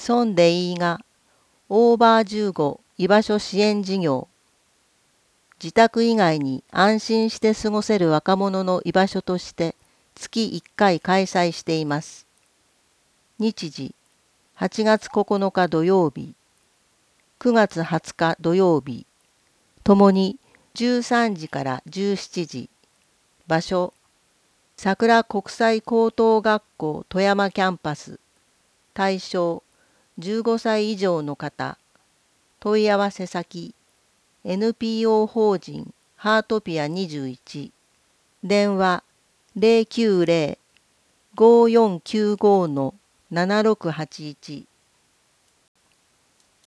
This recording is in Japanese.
孫デイがオーバー15居場所支援事業、自宅以外に安心して過ごせる若者の居場所として月1回開催しています。日時8月9日土曜日、9月20日土曜日、ともに13時から17時、場所桜国際高等学校富山キャンパス、対象15歳以上の方、問い合わせ先 NPO 法人ハートピア21、電話090-5495-7681